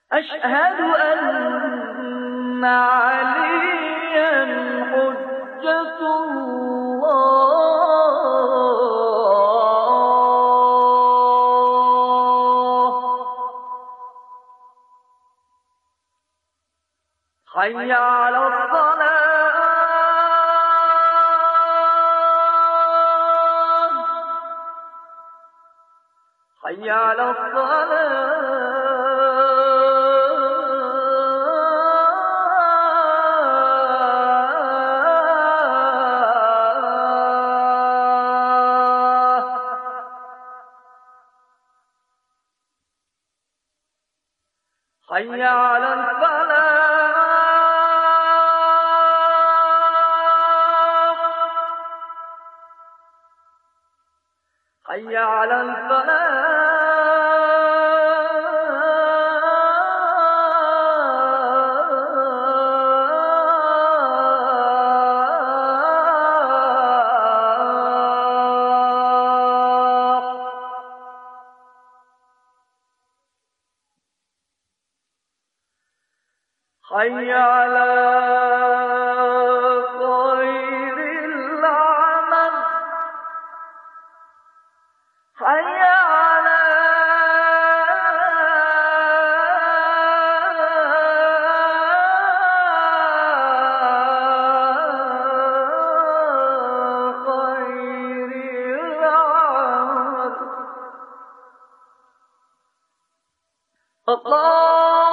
أشهد أن عليا حجة الله حي على الصلاة حي على الصلاة حي على الفلاح حي على الفلاح حي على خير العمل حي على خير العمل الله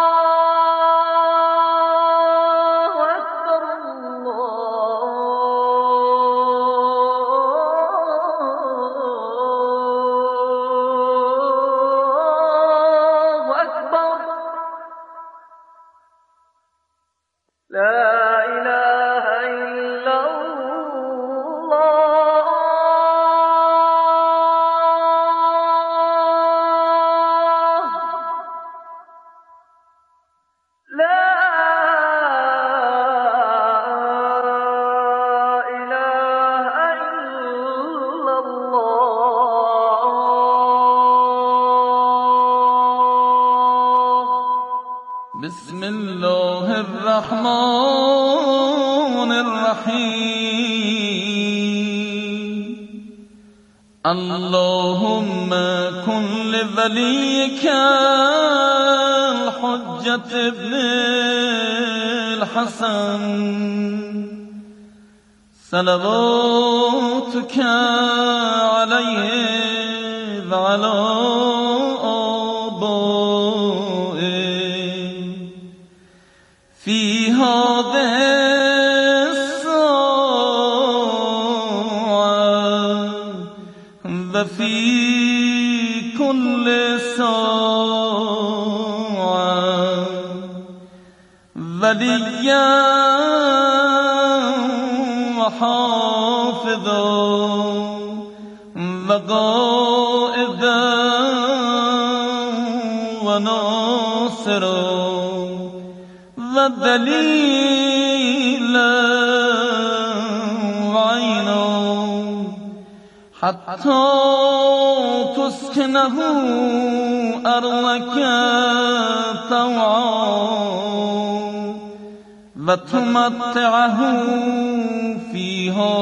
لا إله إلا الله لا إله إلا الله بسم الله الرحمن الرحيم اللهم كن لوليك الحجة ابن الحسن صلواتك عليه وعلى آبائه في هذه الساعة وفي كل ساعة وليا وحافظا وقائدا وناصرا ودليلا وعينا حتى تسكنه أرضك طوعا وتمتعه فيها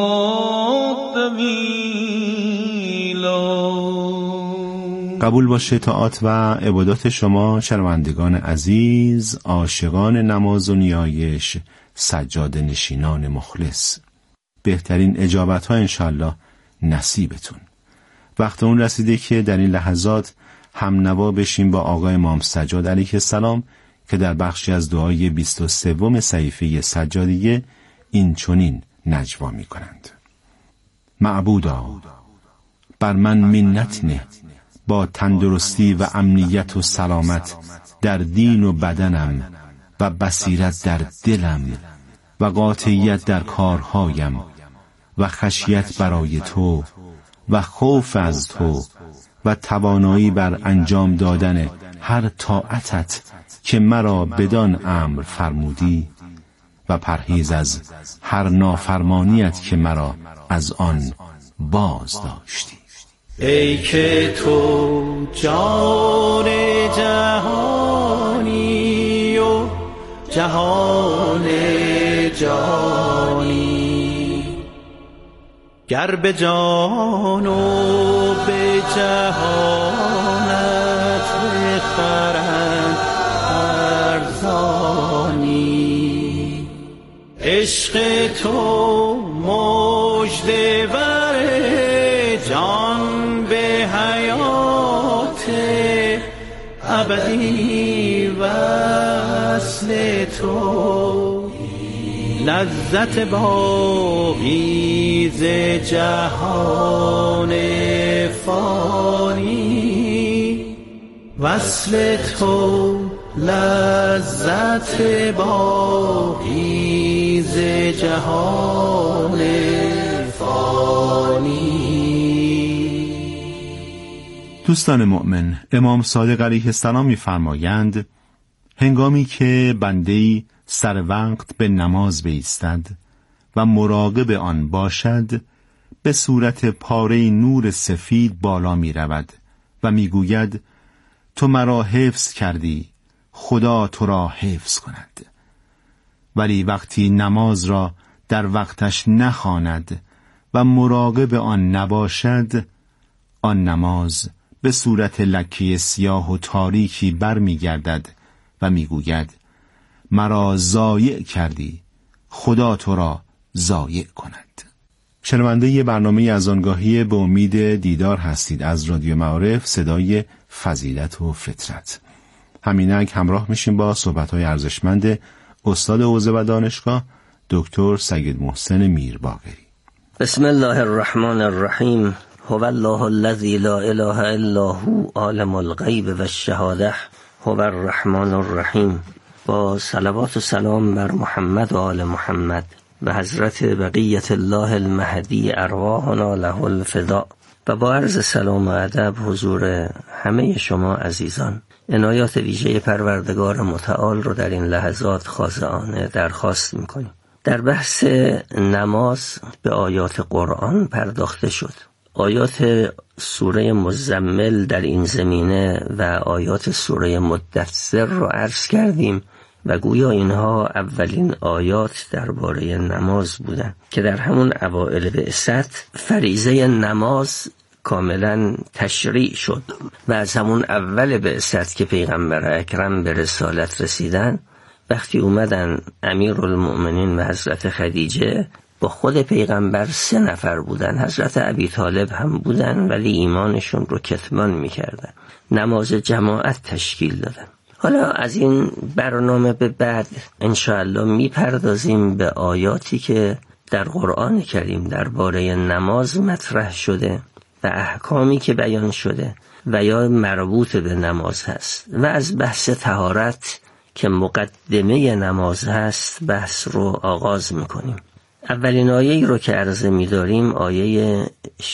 طويلا. قبول باشه طاعات و عبادات شما شنوندگان عزیز، عاشقان نماز و نیایش، سجاده نشینان مخلص. بهترین اجابت ها انشالله نصیبتون. وقت اون رسیده که در این لحظات هم نوا بشیم با آقای امام سجاد علیه السلام که در بخشی از دعای 23 صحیفه سجادیه این چنین نجوا می کنند: معبودا بر من منت نه با تندرستی و امنیت و سلامت در دین و بدنم و بصیرت در دلم و قاطعیت در کارهایم و خشیت برای تو و خوف از تو و توانایی بر انجام دادن هر طاعتت که مرا بدان امر فرمودی و پرهیز از هر نافرمانیت که مرا از آن باز داشتی. ای که تو جان جهانی جهان جانی. گر به جان و به جهانت بخرند ارزانی، عشق تو مژده ور جان به حیات ابدی، وصل تو لذت باقی ز جهان فانی، وصل تو لذت باقی ز جهان فانی. دوستان مؤمن، امام صادق علیه السلام می‌فرمایند هنگامی که بنده‌ای سر وقت به نماز بایستد و مراقب آن باشد، به صورت پاره نور سفید بالا می رود و می گوید تو مرا حفظ کردی، خدا تو را حفظ کند. ولی وقتی نماز را در وقتش نخواند و مراقب آن نباشد، آن نماز به صورت لکه سیاه و تاریکی بر می گردد و می گوید مرا ضایع کردی، خدا تو را ضایع کند. شنونده برنامه از آنگاهی به امید دیدار هستید از رادیو معارف، صدای فضیلت و فطرت. همینک همراه میشیم با صحبت‌های ارزشمند استاد حوزه و دانشگاه دکتر سید محسن میرباقری. بسم الله الرحمن الرحیم. هو الله الذی لا اله الا هو عالم الغیب و الشهاده هو الرحمن الرحیم. با صلوات و سلام بر محمد و آل محمد و حضرت بقیت الله المهدی ارواحنا له الفداء. و با عرض سلام و ادب حضور همه شما عزیزان، عنایات ویژه پروردگار متعال رو در این لحظات خاضعانه درخواست می‌کنیم. در بحث نماز به آیات قرآن پرداخته شد. آیات سوره مزمل در این زمینه و آیات سوره مدثر رو عرض کردیم و گویا اینها اولین آیات درباره نماز بودند که در همون اوائل بعثت فریضه نماز کاملا تشریع شد و از همون اول بعثت که پیغمبر اکرم به رسالت رسیدن، وقتی اومدن امیرالمؤمنین و حضرت خدیجه با خود پیغمبر 3 نفر بودن، حضرت ابی طالب هم بودن ولی ایمانشون رو کتمان میکردن، نماز جماعت تشکیل دادن. حالا از این برنامه به بعد انشاءالله میپردازیم به آیاتی که در قرآن کریم درباره نماز مطرح شده و احکامی که بیان شده و یا مربوط به نماز هست و از بحث طهارت که مقدمه نماز هست بحث رو آغاز میکنیم. اولین آیه‌ای رو که عرضه می‌داریم آیه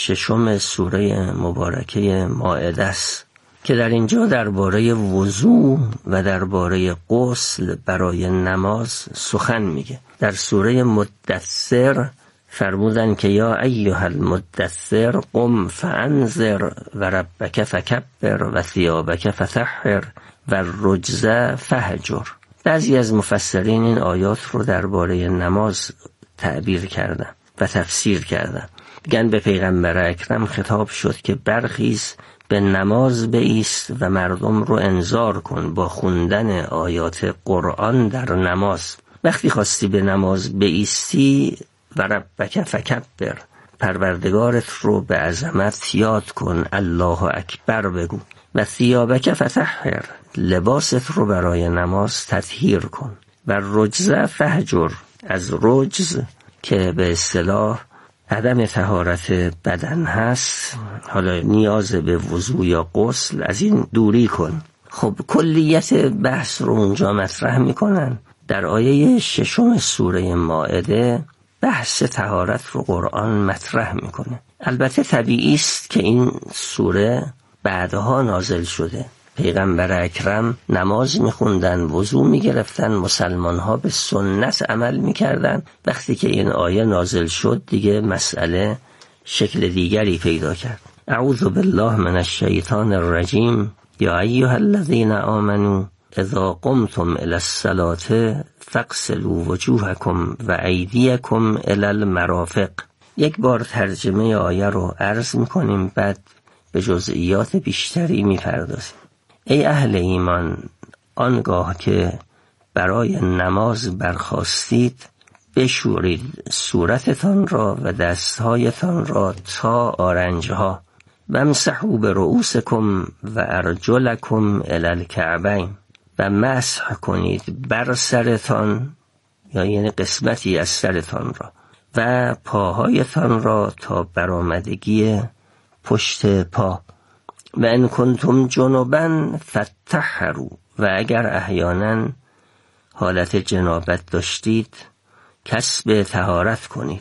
6 سوره مبارکه مائده است که در اینجا درباره وضو و درباره غسل برای نماز سخن میگه. در سوره مدثر فرمودن که یا ایها المدثر قم فانذر و ربک فکبر و ثیابک فطهر و الرجز فهجر. بعضی از مفسرین این آیات رو درباره نماز تعبیر کردن و تفسیر کردن. میگن به پیغمبر اکرم خطاب شد که برخیز به نماز بایست و مردم رو انذار کن با خوندن آیات قرآن در نماز. وقتی خواستی به نماز بایستی و ربک فکبر، پروردگارت رو به عظمت یاد کن، الله اکبر بگو، و ثیابک فطهر، لباست رو برای نماز تطهیر کن، و رجز فهجر، از رجز که به اصطلاح عدم طهارت بدن هست، حالا نیاز به وضو یا غسل، از این دوری کن. خب کلیت بحث رو اونجا مطرح میکنن. در آیه 6 سوره مائده بحث طهارت رو قرآن مطرح میکنه. البته طبیعی است که این سوره بعدها نازل شده. پیغمبر اکرم نماز میخوندن، وضو میگرفتن، مسلمان ها به سنت عمل میکردن. وقتی که این آیه نازل شد دیگه مسئله شکل دیگری پیدا کرد. اعوذ بالله من الشیطان الرجیم. یا ایها الذین آمنوا اذا قمتم الی الصلاة فاغسلوا وجوهکم و ایدیکم الی المرافق. یک بار ترجمه آیه رو عرض میکنیم، بعد به جزئیات بیشتری میپردازیم. ای اهل ایمان، آنگاه که برای نماز برخاستید بشورید صورتتان را و دستهایتان را تا آرنجها و امسحوا برؤوسکم و ارجلکم الی الکعبین، و مسح کنید بر سرتان، یعنی قسمتی از سرتان را، و پاهایتان را تا برآمدگی پشت پا. و ان کنتم جنبا فطهروا، و اگر احیانا حالت جنابت داشتید کسب طهارت کنید.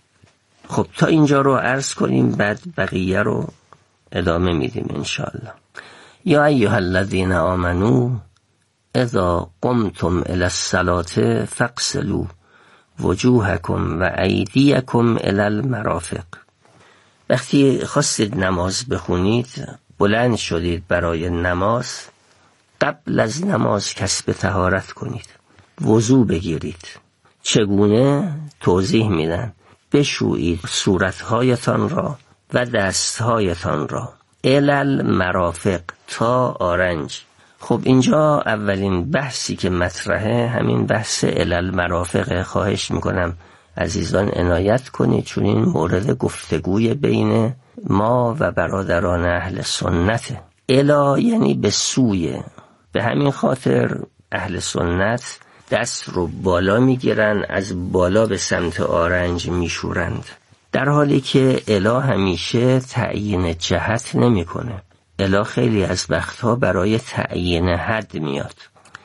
خب تا اینجا رو عرض کنیم، بعد بقیه رو ادامه میدیم انشاءالله. یا ایها الذین آمنوا اذا قمتم الی الصلاة فاغسلوا وجوهکم و ایدیکم الی المرافق. وقتی خواستید نماز بخونید، بلند شدید برای نماز، قبل از نماز کسب طهارت کنید، وضو بگیرید. چگونه؟ توضیح میدن. بشویید صورتهایتان را و دستهایتان را الی المرافق، تا آرنج. خب اینجا اولین بحثی که مطرحه همین بحث الی المرافق. خواهش میکنم عزیزان عنایت کنید، چون این مورد گفتگوی بین ما و برادران اهل سنته. الی یعنی به سوی، به همین خاطر اهل سنت دست رو بالا میگیرن، از بالا به سمت آرنج میشورند، در حالی که الی همیشه تعیین جهت نمیکنه. الی خیلی از وقتها برای تعیین حد میاد.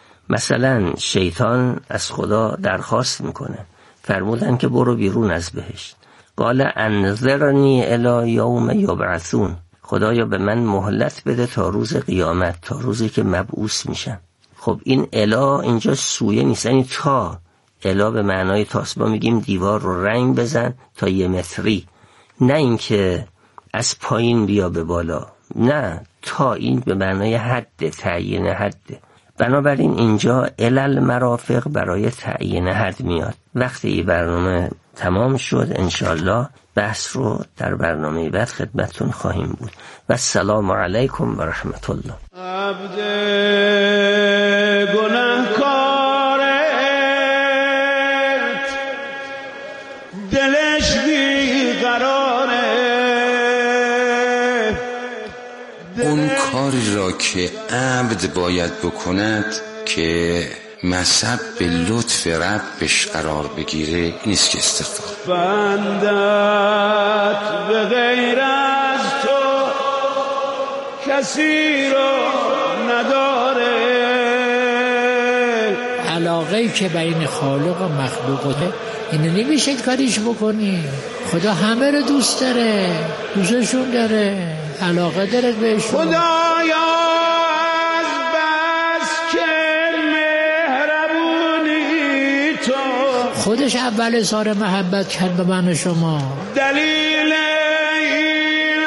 مثلا شیطان از خدا درخواست میکنه، فرمودن که برو بیرون از بهشت. قال انظرنی الی یوم یبعثون، خدایا به من مهلت بده تا روز قیامت، تا روزی که مبعوث میشن. خب این الی اینجا سویه نیست، یعنی تا. الی به معنای تاست. ما میگیم دیوار رو رنگ بزن تا 1 متری، نه اینکه از پایین بیا به بالا، نه، تا. این به معنای حد، تعیین حد. بنابراین اینجا الی المرافق برای تعیین حد میاد. وقتی برنامه تمام شد انشالله بحث رو در برنامه بعد خدمتتون خواهیم بود. و السلام علیکم و رحمت الله. عبد گناهکارت دلش بیقراره، اون کاری را که عبد باید بکند که مذهب به لطف ربش قرار بگیره، نیست که استغفار. بندت به غیر از تو کسی رو نداره. علاقه‌ای که بین خالق و مخلوقه، اینو نمیشه کاریش بکنی. خدا همه رو دوست داره، دوستشون داره، علاقه داره بهشون. خدایا از بس که مهربونی تو، خودش اول اظهار محبت کرد به من و شما. دلیل این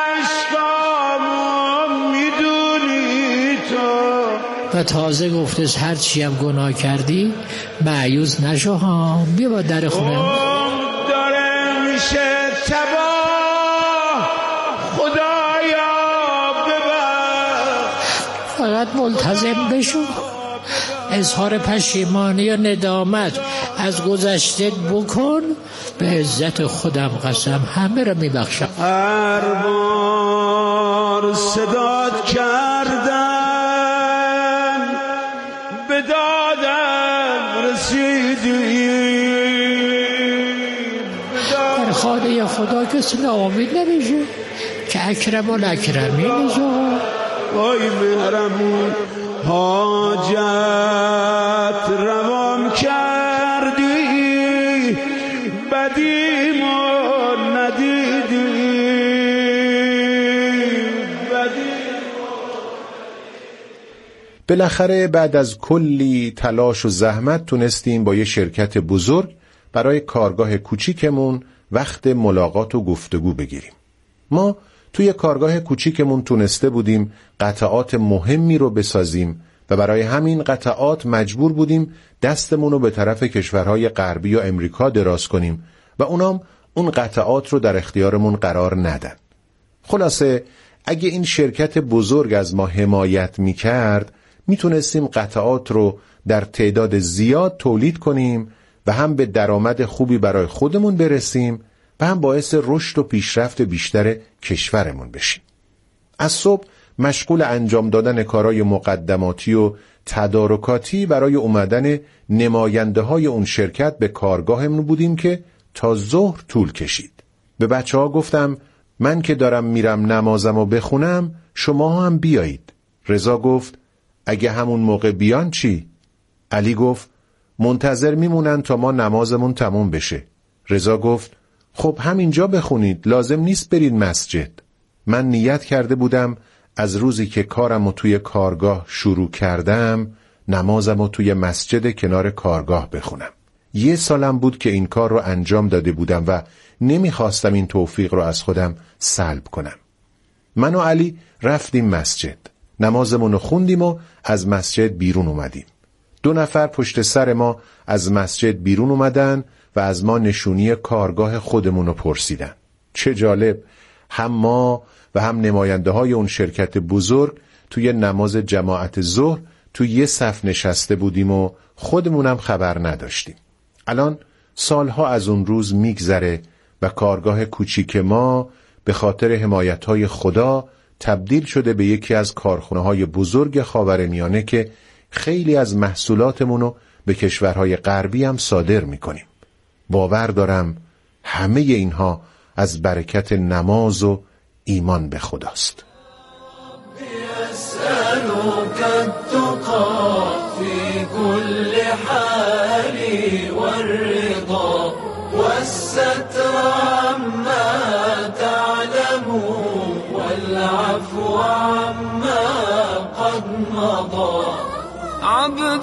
عشقامو میدونی تو، و تازه گفتش هر چی هم گناه کردی مایوس نشو ها، بیا با در خونه. داره میشه تباه، خدایا ببر. فقط ملتزم بشو، اظهار پشیمانی یا ندامت از گذشته بکن، به عزت خودم قسم همه رو میبخشم. هر بار صدات کردم به دادم رسیدی، در خانه خدا کسی ناامید نمیشه که اکرم الاکرمین زهر. وای مهرمون حاجت روان کردی، بدیمو ندیدی، بالاخره بعد از کلی تلاش و زحمت تونستیم با یه شرکت بزرگ برای کارگاه کوچیکمون وقت ملاقات و گفتگو بگیریم. ما توی کارگاه کوچیکمون تونسته بودیم قطعات مهمی رو بسازیم و برای همین قطعات مجبور بودیم دستمون رو به طرف کشورهای غربی و امریکا دراز کنیم و اونام اون قطعات رو در اختیارمون قرار ندن. خلاصه اگه این شرکت بزرگ از ما حمایت میکرد میتونستیم قطعات رو در تعداد زیاد تولید کنیم و هم به درآمد خوبی برای خودمون برسیم و هم باعث رشد و پیشرفت بیشتر کشورمون بشیم. از صبح مشغول انجام دادن کارهای مقدماتی و تدارکاتی برای اومدن نماینده های اون شرکت به کارگاهمون بودیم که تا ظهر طول کشید. به بچه‌ها گفتم من که دارم میرم نمازمو بخونم شما هم بیایید. رضا گفت اگه همون موقع بیان چی؟ علی گفت منتظر میمونن تا ما نمازمون تموم بشه. رضا گفت خب همینجا بخونید، لازم نیست برید مسجد. من نیت کرده بودم از روزی که کارمو توی کارگاه شروع کردم نمازمو توی مسجد کنار کارگاه بخونم. 1 سالم بود که این کار رو انجام داده بودم و نمیخواستم این توفیق رو از خودم سلب کنم. من و علی رفتیم مسجد، نمازمون رو خوندیم و از مسجد بیرون اومدیم. 2 نفر پشت سر ما از مسجد بیرون اومدن و از ما نشونی کارگاه خودمون رو پرسیدن. چه جالب، هم ما و هم نماینده های اون شرکت بزرگ توی نماز جماعت ظهر توی یه صف نشسته بودیم و خودمونم خبر نداشتیم. الان سالها از اون روز میگذره و کارگاه کوچیک ما به خاطر حمایت‌های خدا تبدیل شده به یکی از کارخانه‌های بزرگ خاورمیانه که خیلی از محصولاتمونو به کشورهای غربی هم صادر می‌کنیم. باور دارم همه اینها از برکت نماز و ایمان به خداست. يسألك التقى في كل حال والرضا والستر عما تعلم والعفو عما قد مضى عبد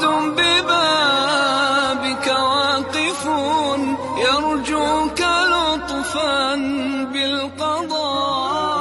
ببابك واقف يرجوك لطفا بالقضاء.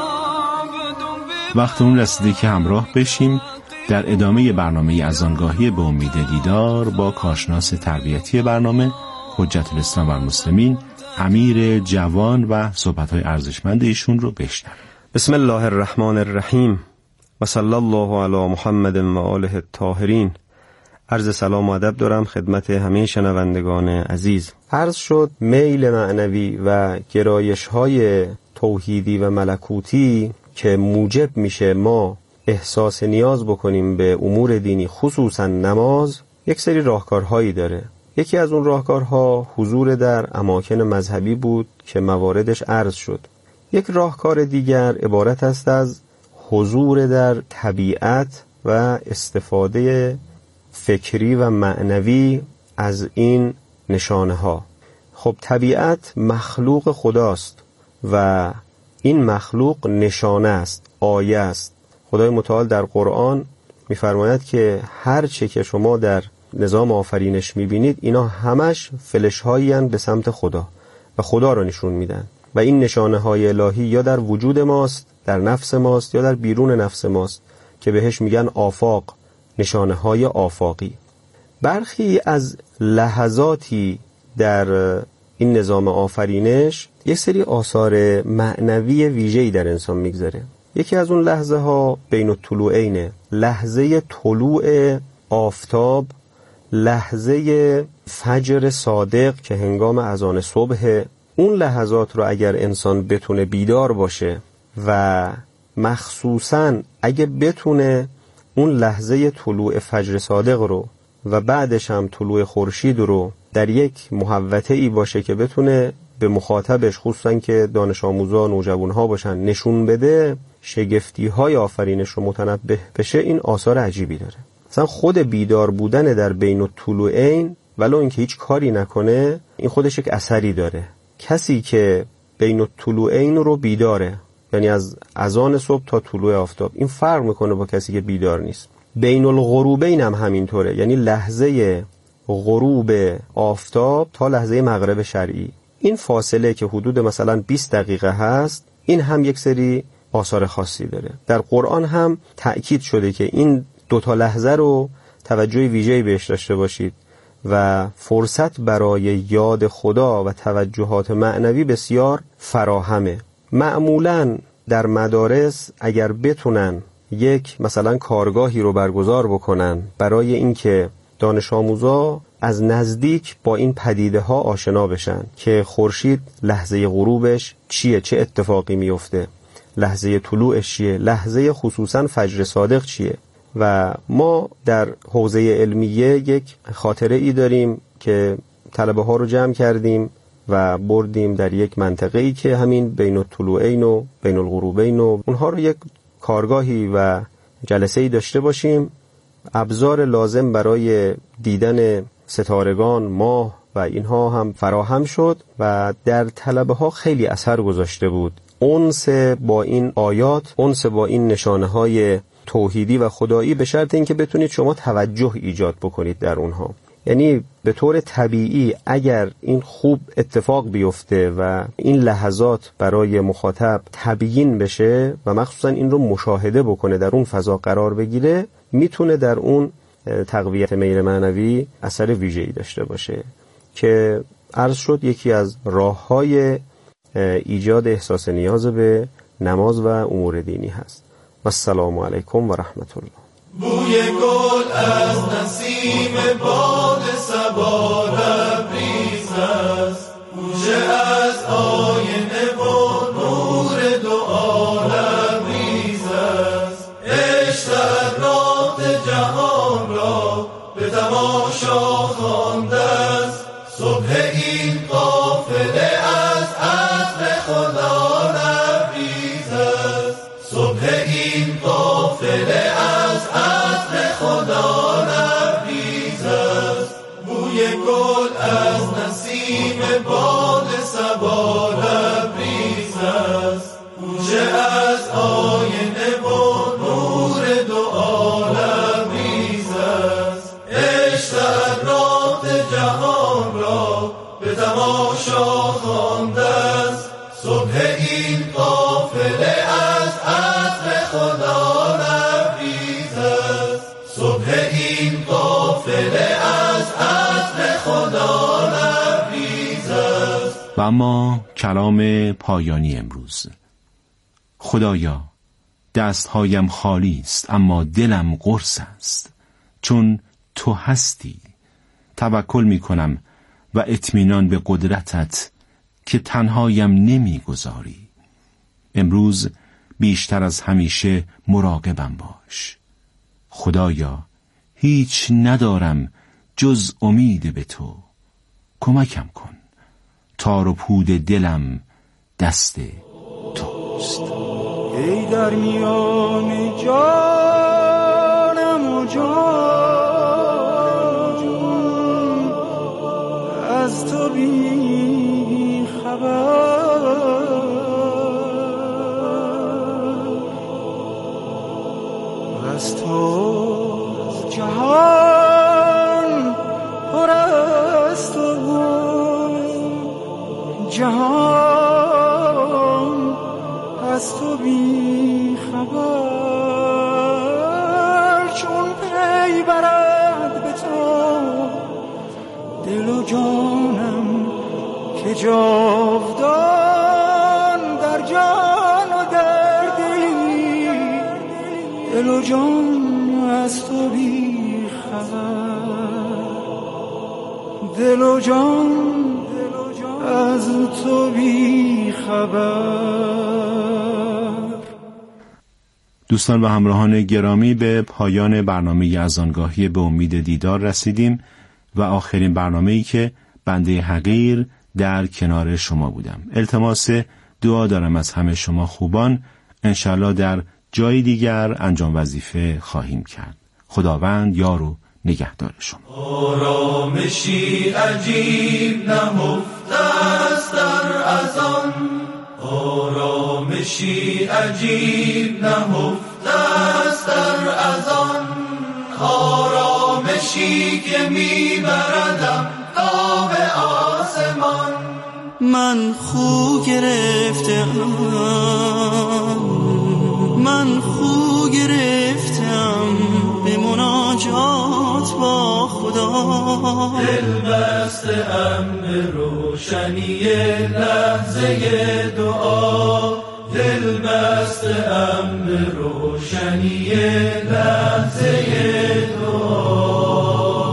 وقت اون رسیده که همراه بشیم در ادامه برنامه اذانگاهی به امید دیدار با کارشناس تربیتی برنامه حجت الاسلام و المسلمین امیر جوان و صحبت‌های ارزشمند ایشون رو بشنویم. بسم الله الرحمن الرحیم و صلی الله علی محمد و آله الطاهرین. عرض سلام و ادب دارم خدمت همه شنوندگان عزیز. عرض شد میل معنوی و گرایش‌های توحیدی و ملکوتی که موجب میشه ما احساس نیاز بکنیم به امور دینی خصوصا نماز یک سری راهکارهایی داره. یکی از اون راهکارها حضور در اماکن مذهبی بود که مواردش عرض شد. یک راهکار دیگر عبارت است از حضور در طبیعت و استفاده فکری و معنوی از این نشانه ها. خب طبیعت مخلوق خداست و این مخلوق نشانه است، آیه است. خدای متعال در قرآن می‌فرماید که هر چه که شما در نظام آفرینش می‌بینید اینا همش فلش‌هایی هستند به سمت خدا و خدا رو نشون میدن و این نشانه‌های الهی یا در وجود ماست، در نفس ماست یا در بیرون نفس ماست که بهش میگن آفاق، نشانه‌های آفاقی. برخی از لحظاتی در این نظام آفرینش یک سری آثار معنوی ویژه‌ای در انسان میگذاره. یکی از اون لحظه ها بین الطلوعین، لحظه طلوع آفتاب، لحظه فجر صادق که هنگام اذان صبح. اون لحظات رو اگر انسان بتونه بیدار باشه و مخصوصاً اگه بتونه اون لحظه طلوع فجر صادق رو و بعدش هم طلوع خورشید رو در یک محوطه‌ای باشه که بتونه به مخاطبش خصوصاً که دانش آموزا نوجوان‌ها باشن نشون بده شگفتی‌های آفرینش رو متنبه بشه، این آثار عجیبی داره. مثلا خود بیدار بودن در بین الطلوعین ولو اینکه هیچ کاری نکنه این خودش یک اثری داره. کسی که بین الطلوعین رو بیداره، یعنی از اذان صبح تا طلوع آفتاب، این فرق میکنه با کسی که بیدار نیست. بین الغروبین هم همینطوره، یعنی لحظه غروب آفتاب تا لحظه مغرب شرعی، این فاصله که حدود مثلا 20 دقیقه هست، این هم یک سری آثار خاصی داره. در قرآن هم تأکید شده که این 2 تا لحظه رو توجه ویژه‌ای بهش داشته باشید و فرصت برای یاد خدا و توجهات معنوی بسیار فراهمه. معمولاً در مدارس اگر بتونن یک مثلا کارگاهی رو برگزار بکنن برای اینکه دانش آموزا از نزدیک با این پدیده ها آشنا بشن که خورشید لحظه غروبش چیه، چه اتفاقی میفته، لحظه طلوعش چیه، لحظه خصوصا فجر صادق چیه. و ما در حوزه علمیه یک خاطره ای داریم که طلبه ها رو جمع کردیم و بردیم در یک منطقه‌ای که همین بین الطلوعین و بین الغروبین و اونها رو یک کارگاهی و جلسه‌ای داشته باشیم. ابزار لازم برای دیدن ستارگان، ماه و اینها هم فراهم شد و در طلبه ها خیلی اثر گذاشته بود. انس با این آیات، انس با این نشانه های توحیدی و خدایی، به شرط اینکه بتونید شما توجه ایجاد بکنید در اونها. یعنی به طور طبیعی اگر این خوب اتفاق بیفته و این لحظات برای مخاطب تبیین بشه و مخصوصا این رو مشاهده بکنه، در اون فضا قرار بگیره، میتونه در اون تقویت میل معنوی اثر ویژه‌ای داشته باشه که عرض شد یکی از راه‌های ایجاد احساس نیاز به نماز و امور دینی هست. و السلام علیکم و رحمت الله. بوی گل از نسیم باد صبا لبریز است، بوشه از آینه و نور دو عالم ریز است. عشق راه جهان را به تماشا خوانده است، صبح این قافله از عطر خدا لبریز است. صبح این قافله از عطر خدا لبریز است. بوی گل از نسیم باد صبا لبریز است، بوشه از آینه و نور دو عالم ریز است. عشق راه جهان را به تماشا خوانده است، صبح این قافله از عطر خدا لبریز است. صبح این قافله از عطر خدا لبریز است. و اما کلام پایانی امروز: خدایا، دستهایم خالی است اما دلم قرص است، چون تو هستی توکل می کنم و اطمینان به قدرتت که تنهایم نمی گذاری. امروز بیشتر از همیشه مراقبم باش. خدایا، هیچ ندارم جز امید به تو. کمکم کن، تار و پود دلم دست توست. ای در میان جانم و جان، از تو بی خبر، از تو جهان پر از تو، جهان از تو بی خبر. چون پی برد به تو دل و جانم که جاودان در جان و در دلی، دل و جان از تو بی خبر، دل و جان از تو بی خبر. دوستان و همراهان گرامی، به پایان برنامه اذانگاهی به امید دیدار رسیدیم و آخرین برنامه‌ای که بنده حقیر در کنار شما بودم. التماس دعا دارم از همه شما خوبان. انشالله در جای دیگر انجام وظیفه خواهیم کرد. خداوند یار و نگهدار شما. آرامشی عجیب نهفته است در اذان، آرامشی عجیب نهفته است در اذان، آرامشی که میبردم تا به آسمان. من خو گرفتم، من خو گرفتم به با خدا. دل بسته ام به روشنی لحظه دعا، دل بسته ام به روشنی لحظه دعا.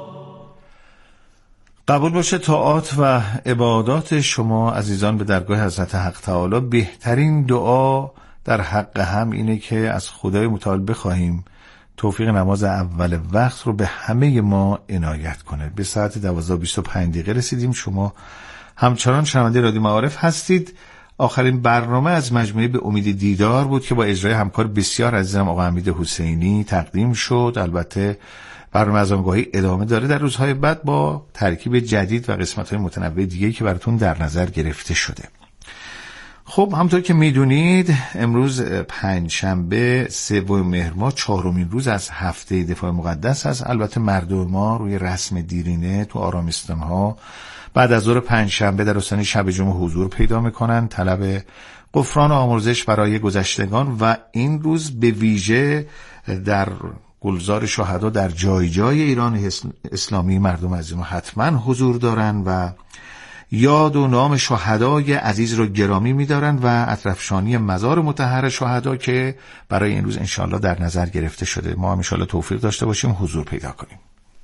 قبول باشه طاعات و عبادات شما عزیزان به درگاه حضرت حق تعالی بهترین دعا در حق هم اینه که از خدای متعال بخواهیم توفیق نماز اول وقت رو به همه ما عنایت کنه. به ساعت 12:25 رسیدیم. شما همچنان شنونده رادیو معارف هستید. آخرین برنامه از مجموعه به امید دیدار بود که با اجرای همکار بسیار عزیزم آقا حمید حسینی تقدیم شد. البته برنامه از آنگاهی ادامه داره در روزهای بعد با ترکیب جدید و قسمت‌های متنوع دیگه‌ای که براتون در نظر گرفته شده. خب همونطور که میدونید امروز پنجشنبه 3 مهر ماه 4مین روز از هفته دفاع مقدس است. البته مردم ما روی رسم دیرینه تو آرامستان‌ها بعد از ظهر پنجشنبه در آستانه شب جمعه حضور پیدا میکنن، طلب غفران و آمرزش برای گذشتگان و این روز به ویژه در گلزار شهدا در جای جای ایران اسلامی مردم عزیز ما حتما حضور دارن و یاد و نام شهدای عزیز رو گرامی می‌دارن و اطرافشانی مزار مطهر شهدا که برای این روز انشالله در نظر گرفته شده. ما هم انشالله توفیق داشته باشیم حضور پیدا کنیم.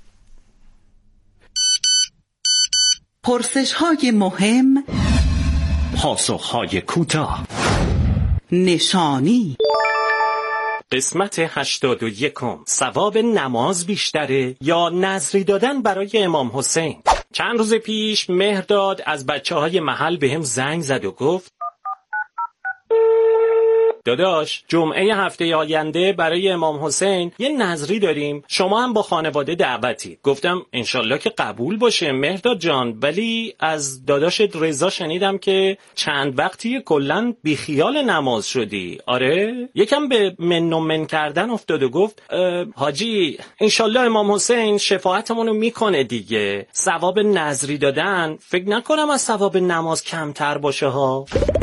پرسش‌های مهم، پاسخ‌های کوتاه. نشانی. قسمت 81. ثواب نماز بیشتره یا نذری دادن برای امام حسین؟ چند روز پیش مهرداد از بچه‌های محل بهم زنگ زد و گفت داداش جمعه هفته آینده برای امام حسین یه نذری داریم، شما هم با خانواده دعوتی. گفتم انشالله که قبول باشه مهرداد جان، ولی از داداشت رضا شنیدم که چند وقتی کلن بیخیال نماز شدی. آره یکم به من و من کردن افتاد و گفت حاجی انشالله امام حسین شفاعتمونو میکنه دیگه، ثواب نذری دادن فکر نکنم از ثواب نماز کمتر باشه ها.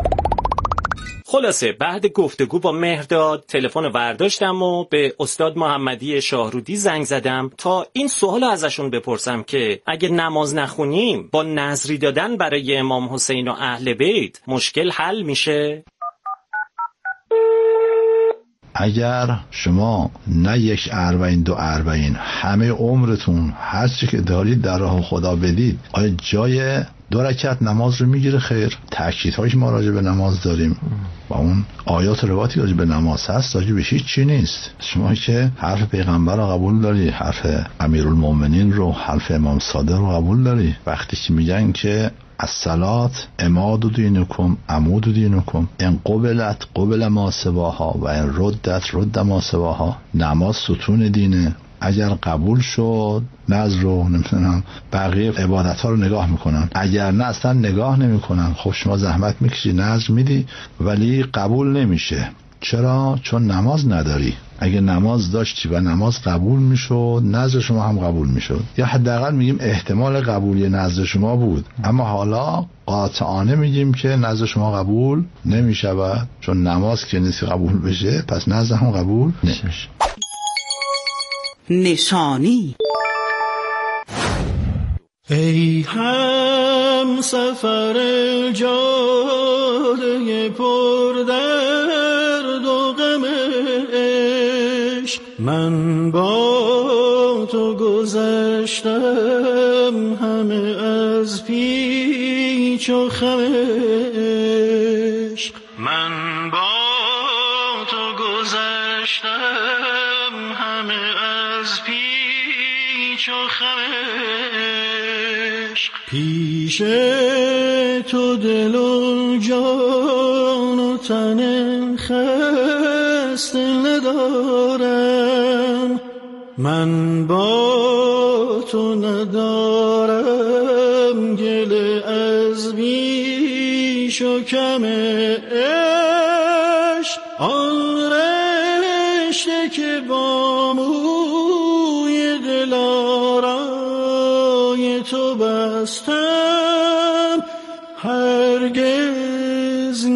خلاصه بعد گفتگو با مهرداد تلفن برداشتم و به استاد محمدی شاهرودی زنگ زدم تا این سوال ازشون بپرسم که اگه نماز نخونیم با نذری دادن برای امام حسین و اهل بیت مشکل حل میشه؟ اگر شما نه 1 اربعین 2 اربعین همه عمرتون هر چی که دارید در راه خدا بدید، آیا جای 2 رکعت نماز رو میگیره؟ خیر. تأکیدهایی که ما راجع به نماز داریم و اون آیات و روایاتی راجع به نماز هست راجع به هیچ چی نیست. شما که حرف پیغمبر رو قبول داری، حرف امیرالمومنین رو، حرف امام صادق رو قبول داری، وقتی که میگن که الصلات عماد دینکم عمود دینکم ان قبلت قبل ما سواها و ان ردت رد ما سواها، نماز ستون دینه. اگر قبول شد نذر رو نمیتونم بقیه عبادت ها رو نگاه میکنن، اگر نه اصلا نگاه نمیکنن. خب شما زحمت میکشی نذر میدی ولی قبول نمیشه. چرا؟ چون نماز نداری. اگه نماز داشتی و نماز قبول میشد نذر شما هم قبول میشد، یا حداقل میگیم احتمال قبولی نذر شما بود. اما حالا قاطعانه میگیم که نذر شما قبول نمیشود، چون نماز که نیست قبول بشه پس نذر هم قبول نمیشه. نشانی. ای هم سفر جاده پر درد و غم عشق، من با تو گذشتم همه از پیچ و خم عشق، من با تو گذشتم همه از پیچ و خم عشق، پیش تو دل و جان و تن خسته ندارم، من با تو ندارم گله از بیش و کم عشق، آن رشته که با موی دلارای تو بستم هرگز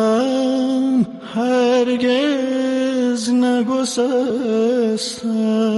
نگسستم، هرگز نگسستم.